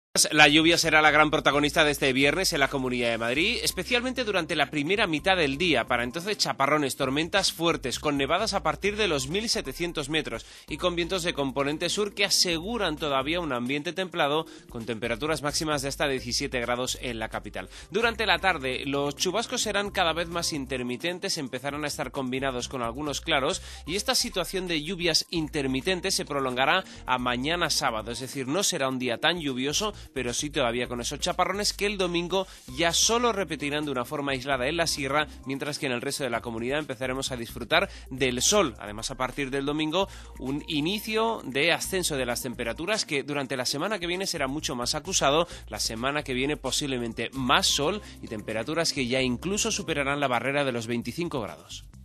La lluvia será la gran protagonista de este viernes en la Comunidad de Madrid, especialmente durante la primera mitad del día. Para entonces, chaparrones, tormentas fuertes, con nevadas a partir de los 1.700 metros y con vientos de componente sur que aseguran todavía un ambiente templado con temperaturas máximas de hasta 17 grados en la capital. Durante la tarde, los chubascos serán cada vez más intermitentes, empezarán a estar combinados con algunos claros y esta situación de lluvias intermitentes se prolongará a mañana sábado, es decir, no será un día tan lluvioso, pero sí todavía con esos chaparrones que el domingo ya solo repetirán de una forma aislada en la sierra, mientras que en el resto de la comunidad empezaremos a disfrutar del sol. Además, a partir del domingo, un inicio de ascenso de las temperaturas que durante la semana que viene será mucho más acusado. La semana que viene posiblemente más sol y temperaturas que ya incluso superarán la barrera de los 25 grados.